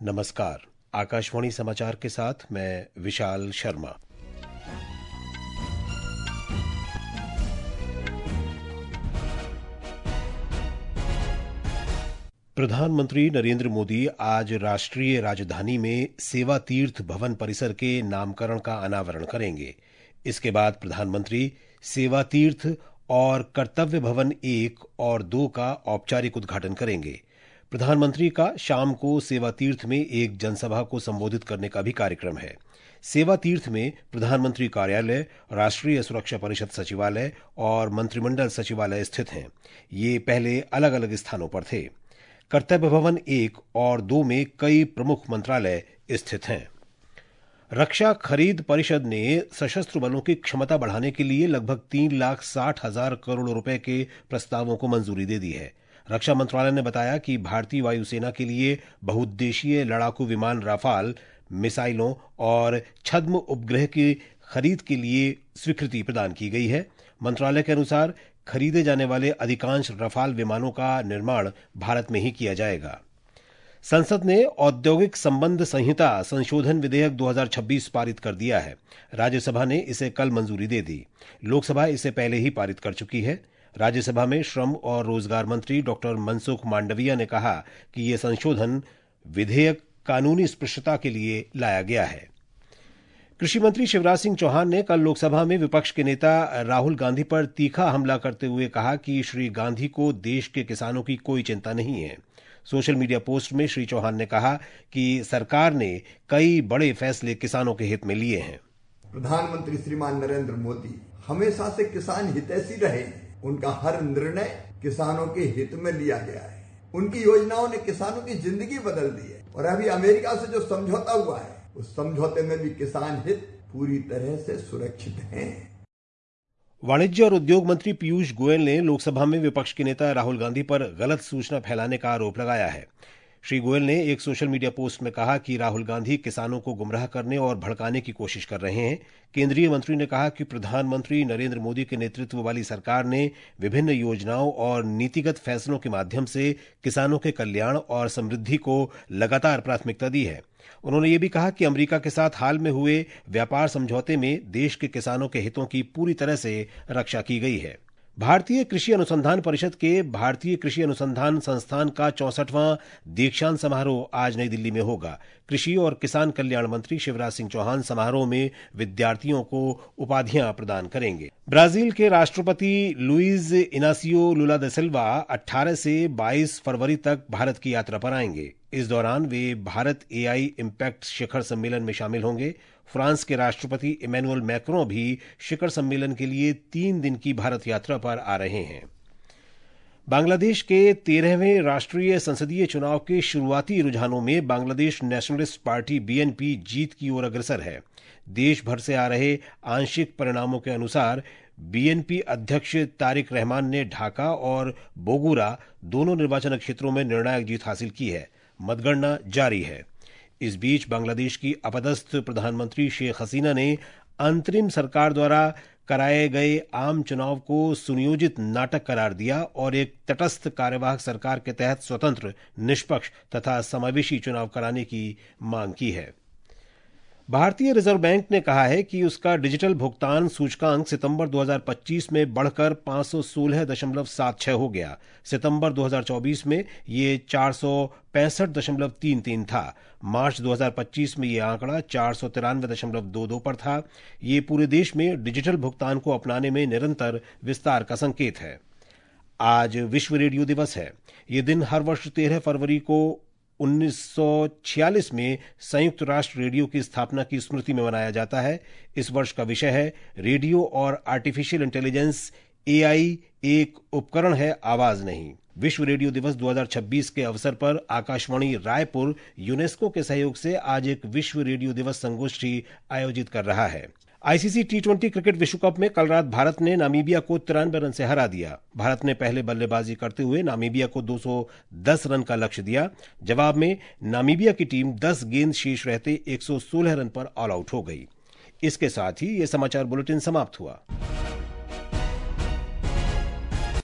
नमस्कार। आकाशवाणी समाचार के साथ मैं विशाल शर्मा। प्रधानमंत्री नरेंद्र मोदी आज राष्ट्रीय राजधानी में सेवा तीर्थ भवन परिसर के नामकरण का अनावरण करेंगे। इसके बाद प्रधानमंत्री सेवा तीर्थ और कर्तव्य भवन 1 और 2 का औपचारिक उद्घाटन करेंगे। प्रधानमंत्री का शाम को सेवा तीर्थ में एक जनसभा को संबोधित करने का भी कार्यक्रम है। सेवा तीर्थ में प्रधानमंत्री कार्यालय, राष्ट्रीय सुरक्षा परिषद सचिवालय और मंत्रिमंडल सचिवालय स्थित हैं। ये पहले अलग अलग स्थानों पर थे। कर्तव्य भवन 1 और 2 में कई प्रमुख मंत्रालय स्थित हैं। रक्षा खरीद परिषद ने सशस्त्र बलों की क्षमता बढ़ाने के लिए लगभग 3,60,000 करोड़ रुपए के प्रस्तावों को मंजूरी दे दी है। रक्षा मंत्रालय ने बताया कि भारतीय वायुसेना के लिए बहुउद्देशीय लड़ाकू विमान राफाल, मिसाइलों और छद्म उपग्रह की खरीद के लिए स्वीकृति प्रदान की गई है। मंत्रालय के अनुसार खरीदे जाने वाले अधिकांश रफाल विमानों का निर्माण भारत में ही किया जाएगा। संसद ने औद्योगिक संबंध संहिता संशोधन विधेयक 2026 पारित कर दिया है। राज्यसभा ने इसे कल मंजूरी दे दी। लोकसभा इसे पहले ही पारित कर चुकी है। राज्यसभा में श्रम और रोजगार मंत्री डॉक्टर मनसुख मांडविया ने कहा कि यह संशोधन विधेयक कानूनी स्पष्टता के लिए लाया गया है। कृषि मंत्री शिवराज सिंह चौहान ने कल लोकसभा में विपक्ष के नेता राहुल गांधी पर तीखा हमला करते हुए कहा कि श्री गांधी को देश के किसानों की कोई चिंता नहीं है। सोशल मीडिया पोस्ट में श्री चौहान ने कहा कि सरकार ने कई बड़े फैसले किसानों के हित में लिए हैं। प्रधानमंत्री श्रीमान नरेंद्र मोदी हमेशा से किसान हितैषी रहे। उनका हर निर्णय किसानों के हित में लिया गया है। उनकी योजनाओं ने किसानों की जिंदगी बदल दी है। और अभी अमेरिका से जो समझौता हुआ है, उस समझौते में भी किसान हित पूरी तरह से सुरक्षित हैं। वाणिज्य और उद्योग मंत्री पीयूष गोयल ने लोकसभा में विपक्ष के नेता राहुल गांधी पर गलत सूचना फैलाने का आरोप लगाया है। श्री गोयल ने एक सोशल मीडिया पोस्ट में कहा कि राहुल गांधी किसानों को गुमराह करने और भड़काने की कोशिश कर रहे हैं। केंद्रीय मंत्री ने कहा कि प्रधानमंत्री नरेंद्र मोदी के नेतृत्व वाली सरकार ने विभिन्न योजनाओं और नीतिगत फैसलों के माध्यम से किसानों के कल्याण और समृद्धि को लगातार प्राथमिकता दी है। उन्होंने ये भी कहा कि अमेरिका के साथ हाल में हुए व्यापार समझौते में देश के किसानों के हितों की पूरी तरह से रक्षा की गई है। भारतीय कृषि अनुसंधान परिषद के भारतीय कृषि अनुसंधान संस्थान का 64वां दीक्षांत समारोह आज नई दिल्ली में होगा। कृषि और किसान कल्याण मंत्री शिवराज सिंह चौहान समारोह में विद्यार्थियों को उपाधियां प्रदान करेंगे। ब्राजील के राष्ट्रपति लुइज इनासियो लुला दा सिल्वा 18 से 22 फरवरी तक भारत की यात्रा पर आएंगे। इस दौरान वे भारत AI इम्पैक्ट शिखर सम्मेलन में शामिल होंगे। फ्रांस के राष्ट्रपति इमैनुअल मैक्रों भी शिखर सम्मेलन के लिए 3 दिन की भारत यात्रा पर आ रहे हैं। बांग्लादेश के 13वें राष्ट्रीय संसदीय चुनाव के शुरुआती रुझानों में बांग्लादेश नेशनलिस्ट पार्टी BNP जीत की ओर अग्रसर है। देश भर से आ रहे आंशिक परिणामों के अनुसार BNP अध्यक्ष तारिक रहमान ने ढाका और बोगुरा दोनों निर्वाचन क्षेत्रों में निर्णायक जीत हासिल की है। मतगणना जारी है। इस बीच बांग्लादेश की अपदस्थ प्रधानमंत्री शेख हसीना ने अंतरिम सरकार द्वारा कराए गए आम चुनाव को सुनियोजित नाटक करार दिया और एक तटस्थ कार्यवाहक सरकार के तहत स्वतंत्र, निष्पक्ष तथा समावेशी चुनाव कराने की मांग की है। भारतीय रिजर्व बैंक ने कहा है कि उसका डिजिटल भुगतान सूचकांक सितंबर 2025 में बढ़कर 516.76 हो गया। सितंबर 2024 में ये 465.33 था। मार्च 2025 में ये आंकड़ा 493.22 पर था। ये पूरे देश में डिजिटल भुगतान को अपनाने में निरंतर विस्तार का संकेत है। आज विश्व रेडियो दिवस है। ये दिन हर वर्ष 13 फरवरी को 1946 में संयुक्त राष्ट्र रेडियो की स्थापना की स्मृति में मनाया जाता है। इस वर्ष का विषय है रेडियो और आर्टिफिशियल इंटेलिजेंस। AI एक उपकरण है, आवाज नहीं। विश्व रेडियो दिवस 2026 के अवसर पर आकाशवाणी रायपुर यूनेस्को के सहयोग से आज एक विश्व रेडियो दिवस संगोष्ठी आयोजित कर रहा है। ICC T20 क्रिकेट विश्व कप में कल रात भारत ने नामीबिया को 93 रन से हरा दिया। भारत ने पहले बल्लेबाजी करते हुए नामीबिया को 210 रन का लक्ष्य दिया। जवाब में नामीबिया की टीम 10 गेंद शेष रहते 116 रन पर ऑल आउट हो गई। इसके साथ ही यह समाचार बुलेटिन समाप्त हुआ।